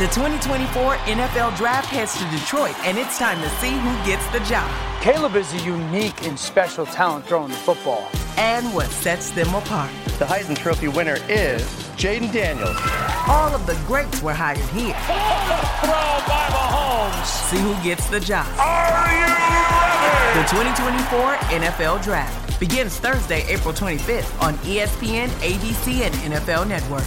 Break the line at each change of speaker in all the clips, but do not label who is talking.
The 2024 NFL Draft heads to Detroit, and it's time to see who gets the job.
Caleb is a unique and special talent throwing the football.
And what sets them apart.
The Heisman Trophy winner is Jaden Daniels.
All of the greats were hired here.
Throw by Mahomes.
See who gets the job.
Are you ready?
The 2024 NFL Draft begins Thursday, April 25th on ESPN, ABC, and NFL Network.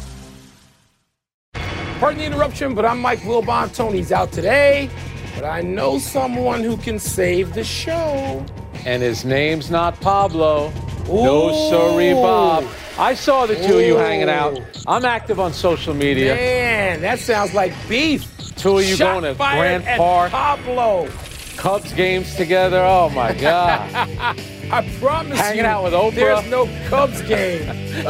Pardon the interruption, but I'm Mike Wilbon. Tony's out today, but I know someone who can save the show.
And his name's not Pablo.
Ooh.
No, sorry, Bob. I saw the two of you hanging out. I'm active on social media.
Man, that sounds like beef.
Two of you
Shot
going to
fired
Grant
at
Park.
Pablo.
Cubs games together. Oh, my God.
I promise
Hanging
you,
out with Oprah.
There's no Cubs game.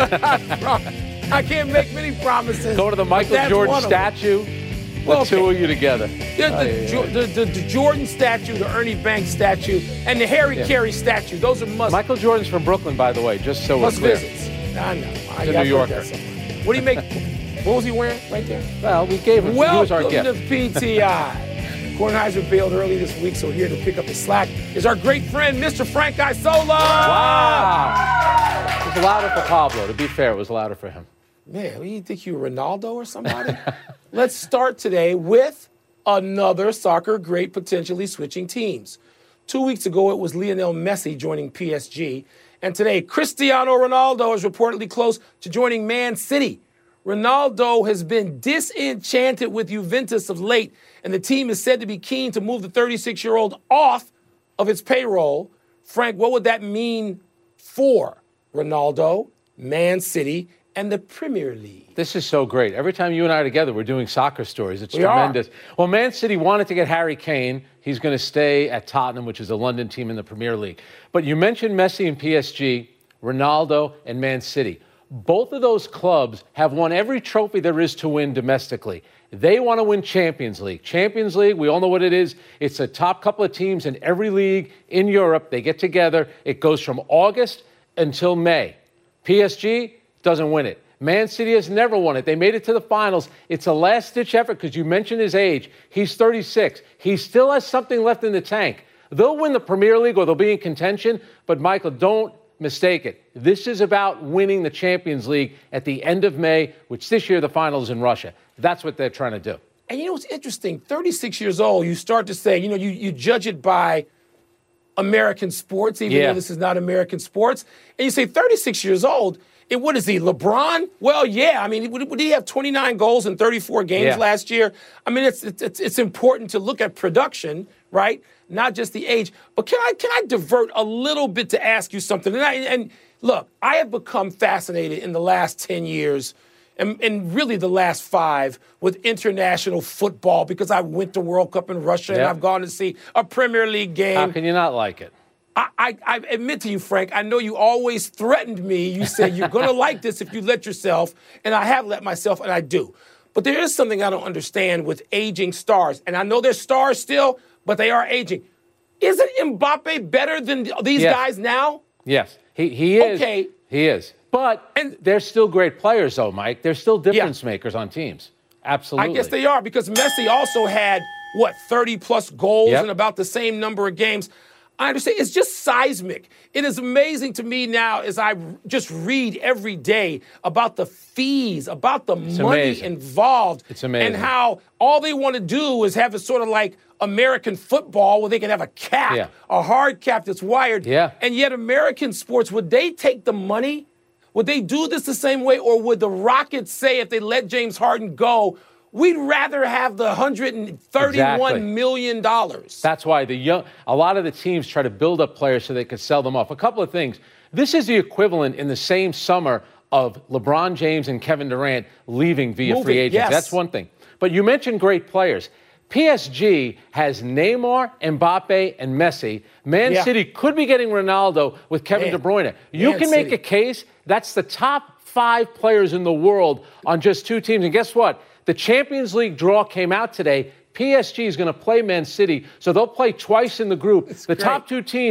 I can't make many promises.
Go to the Michael Jordan statue. The two of you together.
There's the Jordan statue, the Ernie Banks statue, and the Harry Carey statue. Those are must.
Michael Jordan's from Brooklyn, by the way, just so we're clear.
Visits. I know.
He's a New Yorker.
What do you make? What was he wearing right there?
Well, we gave him. He was our gift.
Welcome to PTI. Kornheiser bailed early this week, so here to pick up the slack is our great friend, Mr. Frank Isola.
Wow. It was louder for Pablo. To be fair, it was louder for him.
Man, you think you were Ronaldo or somebody? Let's start today with another soccer great potentially switching teams. 2 weeks ago, it was Lionel Messi joining PSG. And today, Cristiano Ronaldo is reportedly close to joining Man City. Ronaldo has been disenchanted with Juventus of late, and the team is said to be keen to move the 36-year-old off of its payroll. Frank, what would that mean for Ronaldo, Man City, and the Premier League?
This is so great. Every time you and I are together, we're doing soccer stories. It's tremendous. Well, Man City wanted to get Harry Kane. He's going to stay at Tottenham, which is a London team in the Premier League. But you mentioned Messi and PSG, Ronaldo and Man City. Both of those clubs have won every trophy there is to win domestically. They want to win Champions League. Champions League, we all know what it is. It's a top couple of teams in every league in Europe. They get together. It goes from August until May. PSG doesn't win it. Man City has never won it. They made it to the finals. It's a last-ditch effort because you mentioned his age. He's 36. He still has something left in the tank. They'll win the Premier League or they'll be in contention, but, Michael, don't mistake it. This is about winning the Champions League at the end of May, which this year the final is in Russia. That's what they're trying to do.
And you know what's interesting? 36 years old, you start to say, you judge it by American sports, even though this is not American sports. And you say 36 years old, what is he, LeBron? Well, yeah. I mean, would he have 29 goals in 34 games last year? I mean, it's important to look at production, right? Not just the age. But can I divert a little bit to ask you something? And look, I have become fascinated in the last 10 years and really the last 5 with international football because I went to World Cup in Russia and I've gone to see a Premier League game.
How can you not like it?
I admit to you, Frank, I know you always threatened me. You said you're going to like this if you let yourself, and I have let myself, and I do. But there is something I don't understand with aging stars, and I know they're stars still, but they are aging. Isn't Mbappe better than these guys now?
Yes, he is. Okay. He is. But they're still great players, though, Mike. They're still difference makers on teams. Absolutely.
I guess they are because Messi also had, 30-plus goals in about the same number of games. I understand. It's just seismic. It is amazing to me now as I just read every day about the fees, about the money involved.
It's amazing.
And how all they want to do is have it sort of like American football where they can have a cap, a hard cap that's wired.
Yeah.
And yet American sports, would they take the money? Would they do this the same way? Or would the Rockets say if they let James Harden go, we'd rather have the $131 million.
That's why a lot of the teams try to build up players so they can sell them off. A couple of things. This is the equivalent in the same summer of LeBron James and Kevin Durant leaving via free agents.
Yes.
That's one thing. But you mentioned great players. PSG has Neymar, Mbappe, and Messi. Man City could be getting Ronaldo with Kevin De Bruyne. You can make a case that's the top 5 players in the world on just 2 teams. And guess what? The Champions League draw came out today. PSG is going to play Man City, so they'll play twice in the group. The top 2 teams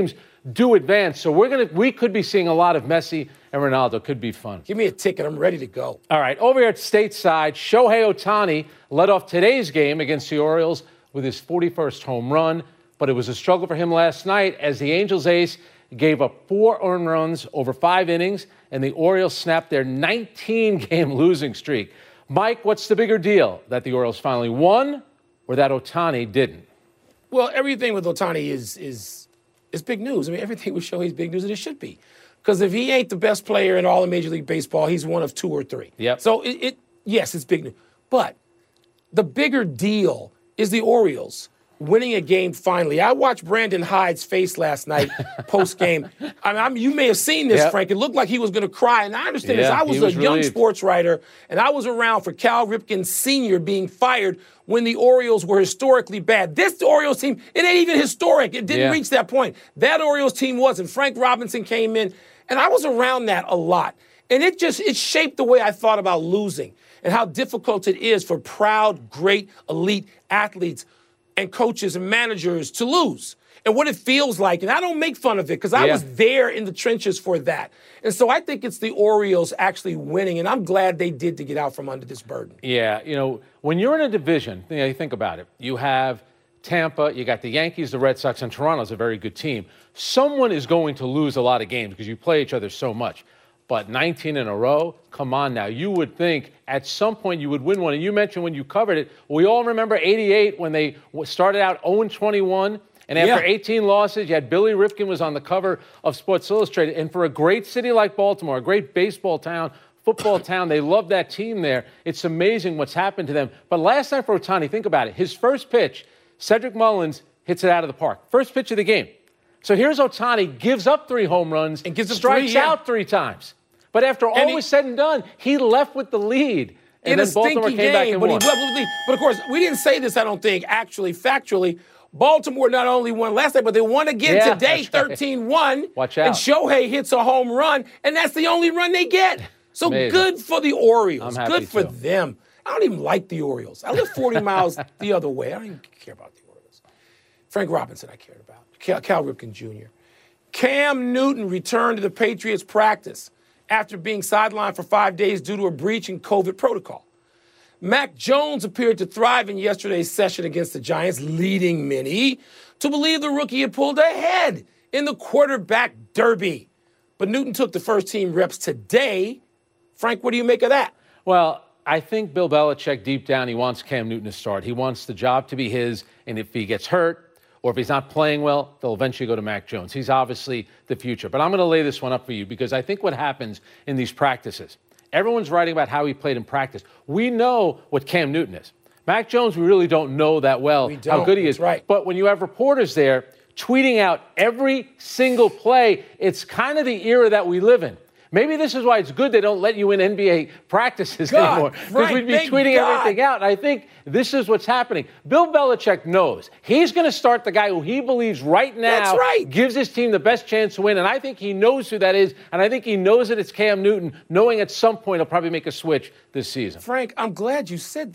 do advance. So we could be seeing a lot of Messi and Ronaldo. Could be fun.
Give me a ticket. I'm ready to go.
All right. Over here at stateside, Shohei Ohtani led off today's game against the Orioles with his 41st home run. But it was a struggle for him last night as the Angels ace gave up 4 earned runs over 5 innings, and the Orioles snapped their 19-game losing streak. Mike, what's the bigger deal? That the Orioles finally won or that Ohtani didn't?
Well, everything with Ohtani is big news. I mean, everything with Shohei is big news, and it should be. Because if he ain't the best player in all of Major League Baseball, he's one of 2 or 3.
Yep.
So, yes, it's big news. But the bigger deal is the Orioles winning a game finally. I watched Brandon Hyde's face last night post-game. You may have seen this, yep. Frank. It looked like he was going to cry. And I understand this. I was a young sports writer, and I was around for Cal Ripken Sr. being fired when the Orioles were historically bad. This Orioles team, it ain't even historic. It didn't reach that point. That Orioles team wasn't. Frank Robinson came in, and I was around that a lot. And it shaped the way I thought about losing and how difficult it is for proud, great, elite athletes and coaches and managers to lose and what it feels like. And I don't make fun of it because I was there in the trenches for that. And so I think it's the Orioles actually winning, and I'm glad they did to get out from under this burden.
Yeah, when you're in a division, you think about it. You have Tampa, you got the Yankees, the Red Sox, and Toronto's a very good team. Someone is going to lose a lot of games because you play each other so much. But 19 in a row, come on now. You would think at some point you would win one. And you mentioned when you covered it, we all remember 88 when they started out 0-21. And after 18 losses, you had Billy Ripken was on the cover of Sports Illustrated. And for a great city like Baltimore, a great baseball town, football town, they love that team there. It's amazing what's happened to them. But last night for Ohtani, think about it. His first pitch, Cedric Mullins hits it out of the park. First pitch of the game. So here's Ohtani, gives up 3 home runs, and strikes out 3 times. But after all was said and done, he left with the lead. And then Baltimore came back and won.
But, of course, we didn't say this, I don't think, actually, factually. Baltimore not only won last night, but they won again today, 13-1.
Watch out.
And Shohei hits a home run, and that's the only run they get. So amazing. Good for the Orioles. Good for them. I don't even like the Orioles. I live 40 miles the other way. I don't even care about the Orioles. Frank Robinson I cared about. Cal Ripken Jr. Cam Newton returned to the Patriots practice after being sidelined for 5 days due to a breach in COVID protocol. Mac Jones appeared to thrive in yesterday's session against the Giants, leading many to believe the rookie had pulled ahead in the quarterback derby. But Newton took the first-team reps today. Frank, what do you make of that?
Well, I think Bill Belichick, deep down, he wants Cam Newton to start. He wants the job to be his, and if he gets hurt, or if he's not playing well, they'll eventually go to Mac Jones. He's obviously the future. But I'm going to lay this one up for you because I think what happens in these practices, everyone's writing about how he played in practice. We know what Cam Newton is. Mac Jones, we really don't know that well how good he is.
Right.
But when you have reporters there tweeting out every single play, it's kind of the era that we live in. Maybe this is why it's good they don't let you in NBA practices anymore. Because we'd be tweeting everything out. And I think this is what's happening. Bill Belichick knows. He's going to start the guy who he believes right now gives his team the best chance to win. And I think he knows who that is. And I think he knows that it's Cam Newton, knowing at some point he'll probably make a switch this season.
Frank, I'm glad you said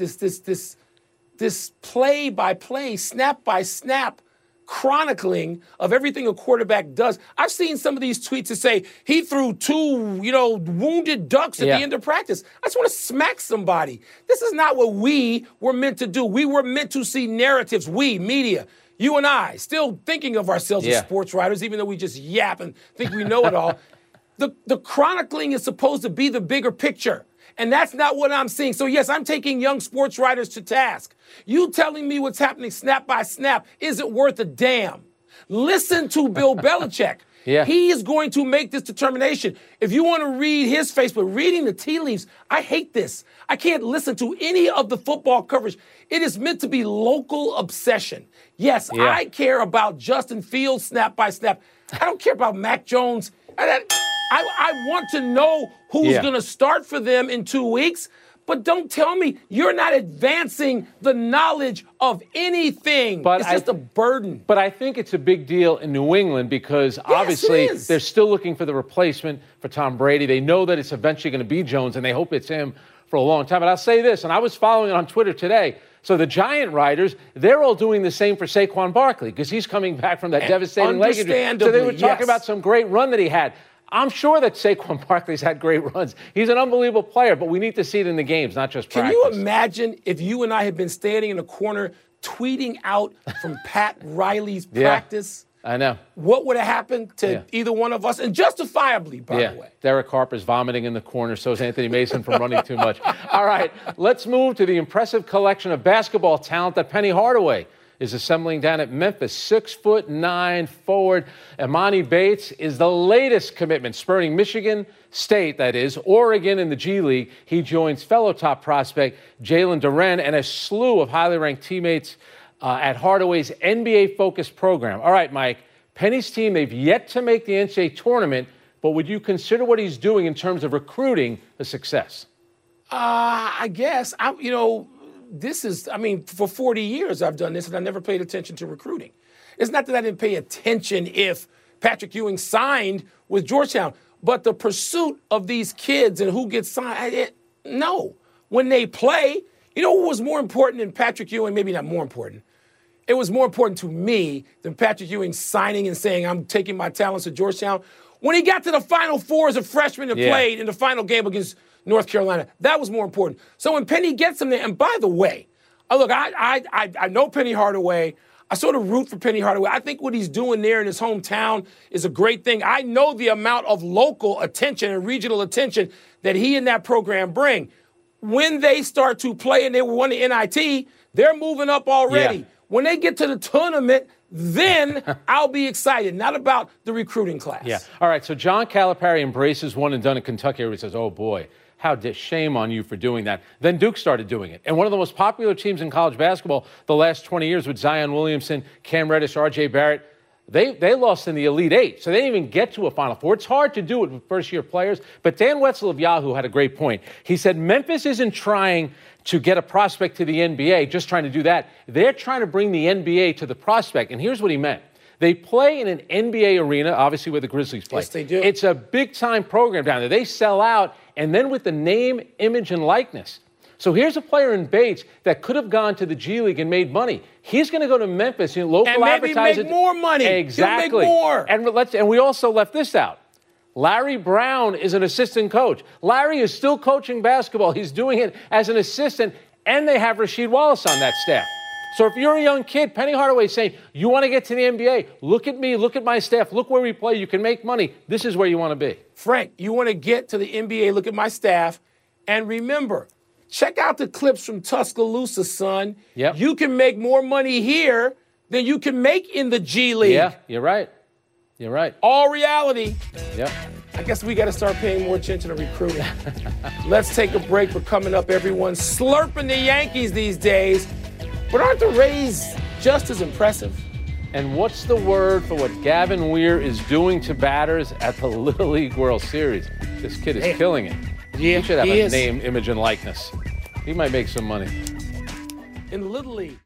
this play-by-play, snap-by-snap chronicling of everything a quarterback does. I've seen some of these tweets that say he threw 2, wounded ducks at the end of practice. I just want to smack somebody. This is not what we were meant to do. We were meant to see narratives. We, media, you and I, still thinking of ourselves as sports writers, even though we just yap and think we know it all. The chronicling is supposed to be the bigger picture. And that's not what I'm seeing. So, yes, I'm taking young sports writers to task. You telling me what's happening snap by snap isn't worth a damn. Listen to Bill Belichick. He is going to make this determination. If you want to read his Facebook, reading the tea leaves, I hate this. I can't listen to any of the football coverage. It is meant to be local obsession. Yes, I care about Justin Fields snap by snap. I don't care about Mac Jones. I want to know who's going to start for them in 2 weeks, but don't tell me you're not advancing the knowledge of anything. It's just a burden.
But I think it's a big deal in New England because obviously they're still looking for the replacement for Tom Brady. They know that it's eventually going to be Jones, and they hope it's him for a long time. But I'll say this, and I was following it on Twitter today. So the Giant writers, they're all doing the same for Saquon Barkley because he's coming back from that devastating leg injury. So they were talking about some great run that he had. I'm sure that Saquon Barkley's had great runs. He's an unbelievable player, but we need to see it in the games, not just practice.
Can you imagine if you and I had been standing in the corner tweeting out from Pat Riley's practice?
I know.
What would have happened to either one of us? And justifiably, by the way.
Derek Harper's vomiting in the corner. So is Anthony Mason from running too much. All right, let's move to the impressive collection of basketball talent that Penny Hardaway is assembling down at Memphis. 6'9" forward Emoni Bates is the latest commitment, spurring Michigan State, that is, Oregon in the G League. He joins fellow top prospect Jalen Duren and a slew of highly ranked teammates at Hardaway's NBA-focused program. All right, Mike, Penny's team, they've yet to make the NCAA tournament, but would you consider what he's doing in terms of recruiting a success?
I guess. For 40 years I've done this, and I never paid attention to recruiting. It's not that I didn't pay attention if Patrick Ewing signed with Georgetown, but the pursuit of these kids and who gets signed, no. When they play, you know what was more important than Patrick Ewing? Maybe not more important. It was more important to me than Patrick Ewing signing and saying, I'm taking my talents to Georgetown. When he got to the Final Four as a freshman and played in the final game against North Carolina, that was more important. So when Penny gets him there, and by the way, look, I know Penny Hardaway. I sort of root for Penny Hardaway. I think what he's doing there in his hometown is a great thing. I know the amount of local attention and regional attention that he and that program bring. When they start to play and they won the NIT, they're moving up already. Yeah. When they get to the tournament, then I'll be excited, not about the recruiting class.
Yeah. All right, so John Calipari embraces one and done in Kentucky. Everybody says, oh, boy, shame on you for doing that. Then Duke started doing it. And one of the most popular teams in college basketball the last 20 years with Zion Williamson, Cam Reddish, R.J. Barrett, they lost in the Elite Eight, so they didn't even get to a Final Four. It's hard to do it with first-year players, but Dan Wetzel of Yahoo had a great point. He said Memphis isn't trying to get a prospect to the NBA, just trying to do that. They're trying to bring the NBA to the prospect, and here's what he meant. They play in an NBA arena, obviously where the Grizzlies play.
Yes, they do.
It's a big-time program down there. They sell out, and then with the name, image, and likeness. So here's a player in Bates that could have gone to the G League and made money. He's going to go to Memphis, local
and maybe
advertising.
Make more money.
Exactly.
He'll make more.
And we also left this out. Larry Brown is an assistant coach. Larry is still coaching basketball. He's doing it as an assistant, and they have Rasheed Wallace on that staff. So if you're a young kid, Penny Hardaway is saying, you want to get to the NBA, look at me, look at my staff, look where we play, you can make money. This is where you want to be.
Frank, you want to get to the NBA, look at my staff, and remember, check out the clips from Tuscaloosa, son.
Yep.
You can make more money here than you can make in the G League.
Yeah, you're right. You're right.
All reality.
Yep.
I guess we got to start paying more attention to recruiting. Let's take a break. We're coming up, everyone. Slurping the Yankees these days. But aren't the Rays just as impressive?
And what's the word for what Gavin Weir is doing to batters at the Little League World Series? This kid is killing it.
Yeah,
he should have a name, image, and likeness. He might make some money.
In Little League.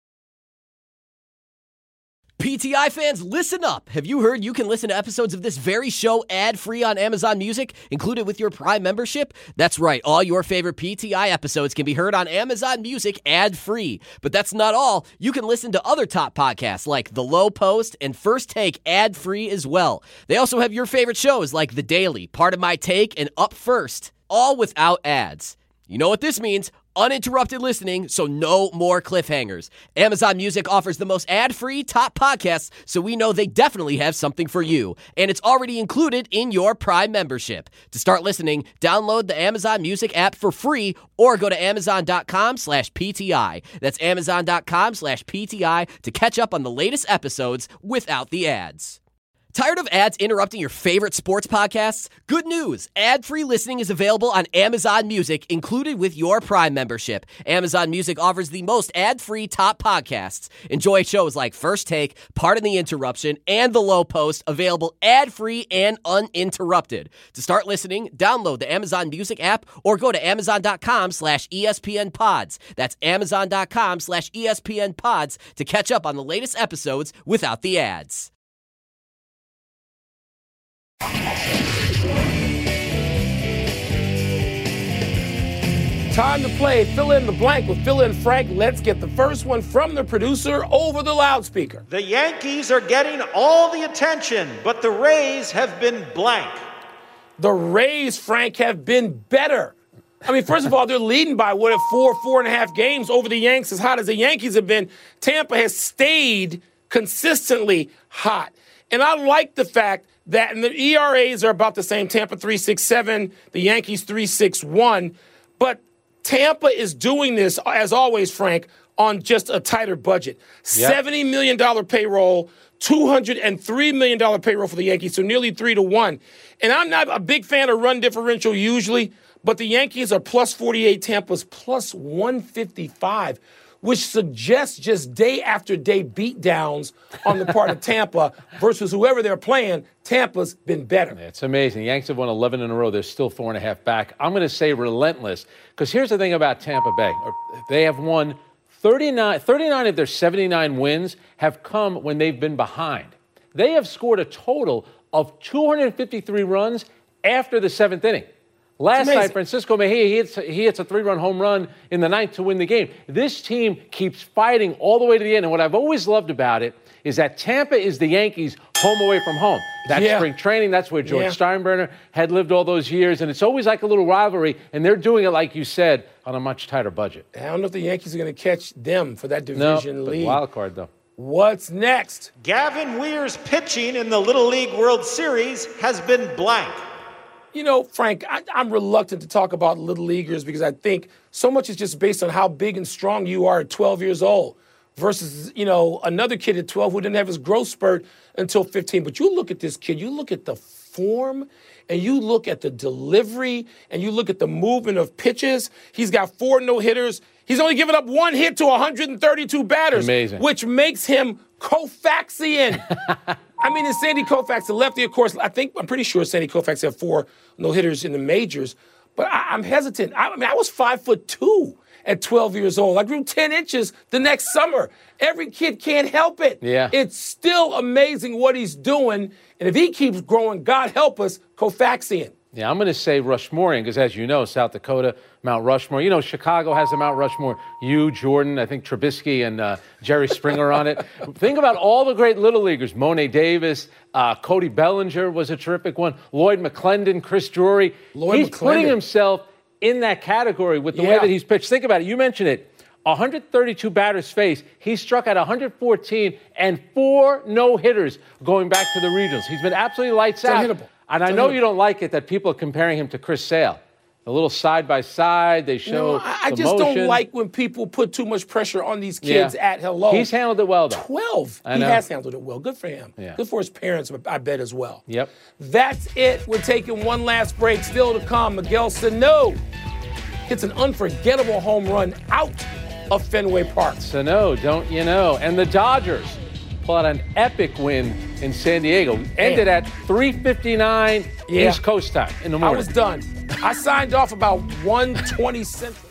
PTI fans, listen up. Have you heard you can listen to episodes of this very show ad-free on Amazon Music, included with your Prime membership? That's right. All your favorite PTI episodes can be heard on Amazon Music ad-free. But that's not all. You can listen to other top podcasts like The Low Post and First Take ad-free as well. They also have your favorite shows like The Daily, Part of My Take, and Up First, all without ads. You know what this means? Uninterrupted listening, so no more cliffhangers. Amazon Music offers the most ad-free top podcasts, so we know they definitely have something for you. And it's already included in your Prime membership. To start listening, download the Amazon Music app for free or go to Amazon.com/PTI. That's Amazon.com/PTI to catch up on the latest episodes without the ads. Tired of ads interrupting your favorite sports podcasts? Good news! Ad-free listening is available on Amazon Music, included with your Prime membership. Amazon Music offers the most ad-free top podcasts. Enjoy shows like First Take, Pardon the Interruption, and The Low Post, available ad-free and uninterrupted. To start listening, download the Amazon Music app or go to Amazon.com/ESPN Pods. That's Amazon.com/ESPN Pods to catch up on the latest episodes without the ads.
Time to play Fill in the Blank with Phil and Frank. Let's get the first one from the producer over the loudspeaker.
The Yankees are getting all the attention, but the Rays have been blank.
The Rays, Frank, have been better. I mean, first of all, they're leading by, 4.5 games over the Yanks. As hot as the Yankees have been, Tampa has stayed consistently hot. And I like the fact that the ERAs are about the same. Tampa 3.67, the Yankees 3.61. But Tampa is doing this, as always, Frank, on just a tighter budget. Yep. $70 million payroll, $203 million payroll for the Yankees, so nearly 3-1. And I'm not a big fan of run differential usually, but the Yankees are plus 48, Tampa's plus 155, which suggests just day after day beatdowns on the part of Tampa versus whoever they're playing. Tampa's been better.
It's amazing. Yanks have won 11 in a row. They're still 4.5 back. I'm going to say relentless, because here's the thing about Tampa Bay. They have won 39 of their 79 wins have come when they've been behind. They have scored a total of 253 runs after the seventh inning. Last night, Francisco Mejia, he hits a 3-run home run in the ninth to win the game. This team keeps fighting all the way to the end. And what I've always loved about it is that Tampa is the Yankees' home away from home. That's spring training. That's where George Steinbrenner had lived all those years. And it's always like a little rivalry. And they're doing it, like you said, on a much tighter budget.
I don't know if the Yankees are going to catch them for that division lead.
Wild card, though.
What's next?
Gavin Weir's pitching in the Little League World Series has been blank.
You know, Frank, I'm reluctant to talk about little leaguers because I think so much is just based on how big and strong you are at 12 years old versus, another kid at 12 who didn't have his growth spurt until 15. But you look at this kid, you look at the form, and you look at the delivery, and you look at the movement of pitches. He's got 4 no-hitters. He's only given up 1 hit to 132 batters.
Amazing.
Which makes him Koufaxian. I mean, it's Sandy Koufax, the lefty, of course. I'm pretty sure Sandy Koufax had 4 no-hitters in the majors. But I'm hesitant. I was 5'2" at 12 years old. I grew 10 inches the next summer. Every kid can't help it.
Yeah.
It's still amazing what he's doing. And if he keeps growing, God help us, Koufaxian.
Yeah, I'm going to say Rushmorean because, as you know, South Dakota, Mount Rushmore. Chicago has the Mount Rushmore. You, Jordan, I think Trubisky and Jerry Springer on it. Think about all the great Little Leaguers. Monet Davis, Cody Bellinger was a terrific one. Lloyd McClendon, Chris Drury. He's putting himself in that category with the way that he's pitched. Think about it. You mentioned it. 132 batters faced. He struck out 114 and 4 no-hitters going back to the regionals. He's been absolutely lights out.
Unhittable.
And I know you don't like it that people are comparing him to Chris Sale. A little side-by-side, they show
I just don't like when people put too much pressure on these kids at hello.
He's handled it well, though.
12. He has handled it well. Good for him.
Yeah.
Good for his parents, I bet, as well.
Yep.
That's it. We're taking one last break. Still to come, Miguel Sano hits an unforgettable home run out of Fenway Park.
Sano, don't you know? And the Dodgers pull out an epic win in San Diego. Ended at 3:59 East Coast time in the morning.
I was done. I signed off about 1:20 Central.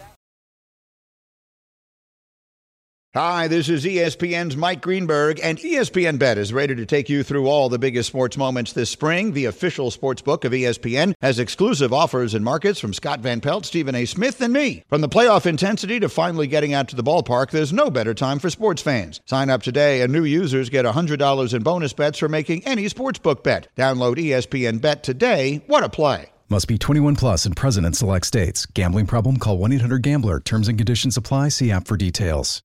Hi, this is ESPN's Mike Greenberg, and ESPN Bet is ready to take you through all the biggest sports moments this spring. The official sports book of ESPN has exclusive offers and markets from Scott Van Pelt, Stephen A. Smith, and me. From the playoff intensity to finally getting out to the ballpark, there's no better time for sports fans. Sign up today, and new users get $100 in bonus bets for making any sportsbook bet. Download ESPN Bet today. What a play.
Must be 21 plus and present in select states. Gambling problem? Call 1-800-GAMBLER. Terms and conditions apply. See app for details.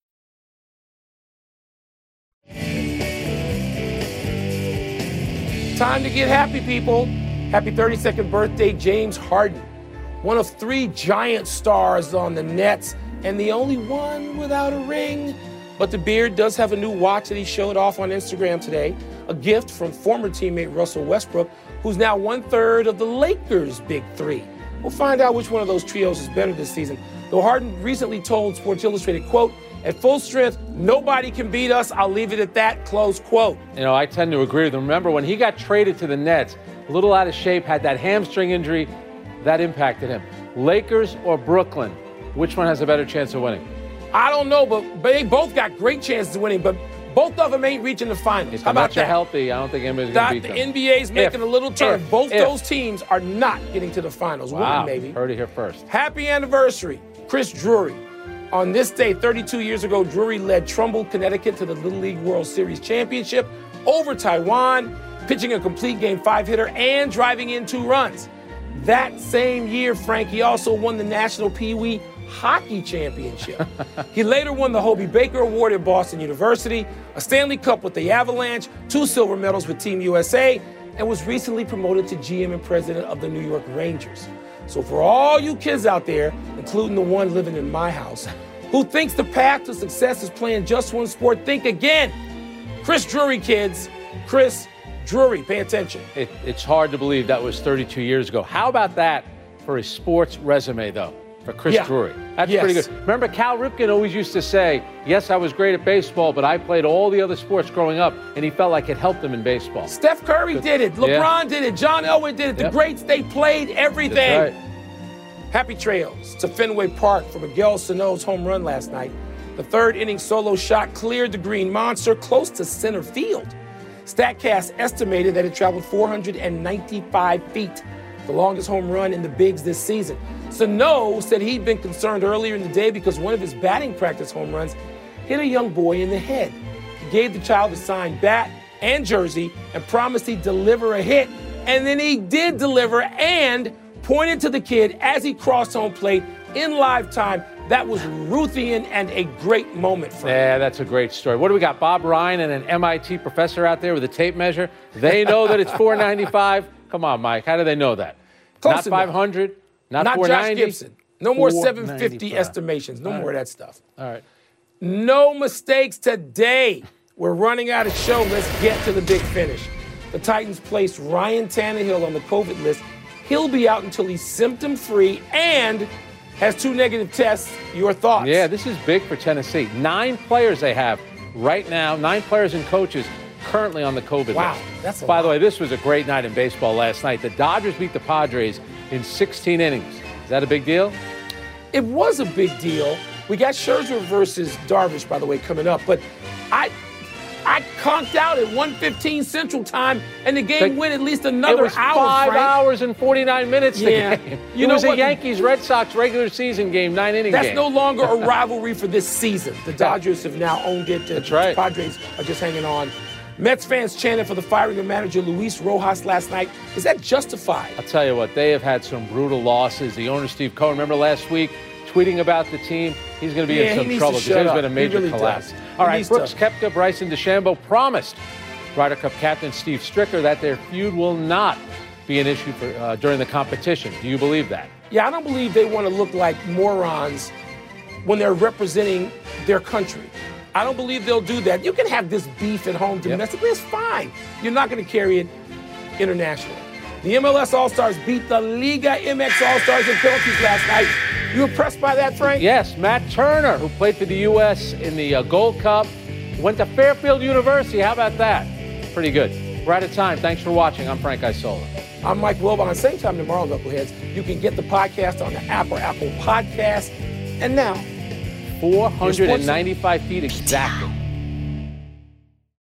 Time to get happy, people. Happy 32nd birthday, James Harden. One of 3 giant stars on the Nets and the only one without a ring. But the Beard does have a new watch that he showed off on Instagram today. A gift from former teammate Russell Westbrook, who's now 1/3 of the Lakers' big 3. We'll find out which one of those trios is better this season. Though Harden recently told Sports Illustrated, quote, "At full strength, nobody can beat us. I'll leave it at that," close quote.
I tend to agree with him. Remember, when he got traded to the Nets, a little out of shape, had that hamstring injury, that impacted him. Lakers or Brooklyn, which one has a better chance of winning?
I don't know, but they both got great chances of winning, but both of them ain't reaching the finals. How about that?
Healthy, I don't think anybody's going to beat them.
The NBA's making a little turn. Both those teams are not getting to the finals.
Wow,
maybe.
heard it here first.
Happy anniversary Chris Drury. On this day, 32 years ago, Drury led Trumbull, Connecticut to the Little League World Series Championship over Taiwan, pitching a complete game 5-hitter and driving in 2 runs. That same year, Frank, he also won the National Pee Wee Hockey Championship. He later won the Hobie Baker Award at Boston University, a Stanley Cup with the Avalanche, 2 silver medals with Team USA, and was recently promoted to GM and president of the New York Rangers. So for all you kids out there, including the one living in my house, who thinks the path to success is playing just one sport, think again. Chris Drury, kids. Chris Drury, pay attention.
It's hard to believe that was 32 years ago. How about that for a sports resume, though, for Chris Drury? That's pretty good. Remember, Cal Ripken always used to say, yes, I was great at baseball, but I played all the other sports growing up, and he felt like it helped him in baseball.
Steph Curry did it. LeBron did it. John Elway did it. The greats, they played everything.
That's right.
Happy trails to Fenway Park for Miguel Sano's home run last night. The 3rd inning solo shot cleared the Green Monster close to center field. StatCast estimated that it traveled 495 feet, the longest home run in the Bigs this season. Sano said he'd been concerned earlier in the day because one of his batting practice home runs hit a young boy in the head. He gave the child a signed bat and jersey and promised he'd deliver a hit. And then he did deliver and pointed to the kid as he crossed home plate in live time. That was Ruthian and a great moment for him.
Yeah, that's a great story. What do we got? Bob Ryan and an MIT professor out there with a tape measure. They know that it's 495. Come on, Mike. How do they know that?
Close
not 500, not 490.
Josh Gibson. No more 750 estimations. No more of that stuff.
All right.
No mistakes today. We're running out of show. Let's get to the big finish. The Titans placed Ryan Tannehill on the COVID list. He'll be out until he's symptom-free and has 2 negative tests. Your thoughts?
Yeah, this is big for Tennessee. 9 players they have right now, 9 players and coaches currently on the COVID list.
Wow, that's a lot.
By the way, this was a great night in baseball last night. The Dodgers beat the Padres in 16 innings. Is that a big deal?
It was a big deal. We got Scherzer versus Darvish, by the way, coming up. But I conked out at 1:15 Central Time, and the game went at least another hour.
It was 5 hours and 49 minutes.
Yeah.
The game. It was a Yankees-Red Sox regular season game, 9-inning game.
That's no longer a rivalry for this season. The Dodgers have now owned it.
That's right.
The Padres are just hanging on. Mets fans chanted for the firing of manager Luis Rojas last night. Is that justified?
I'll tell you what, they have had some brutal losses. The owner, Steve Cohen, remember last week, tweeting about the team? He's going to be in some trouble because there's been a major collapse. All right, Brooks Koepka, Bryson DeChambeau promised Ryder Cup captain Steve Stricker that their feud will not be an issue for during the competition. Do you believe that?
Yeah, I don't believe they want to look like morons when they're representing their country. I don't believe they'll do that. You can have this beef at home domestically. It's fine. You're not going to carry it internationally. The MLS All-Stars beat the Liga MX All-Stars in penalties last night. You impressed by that, Frank?
Yes. Matt Turner, who played for the U.S. in the Gold Cup, went to Fairfield University. How about that? Pretty good. We're out of time. Thanks for watching. I'm Frank Isola.
I'm Mike Wilbon. Same time tomorrow, Knuckleheads. You can get the podcast on the app or Apple Podcast. And now,
495 feet exactly.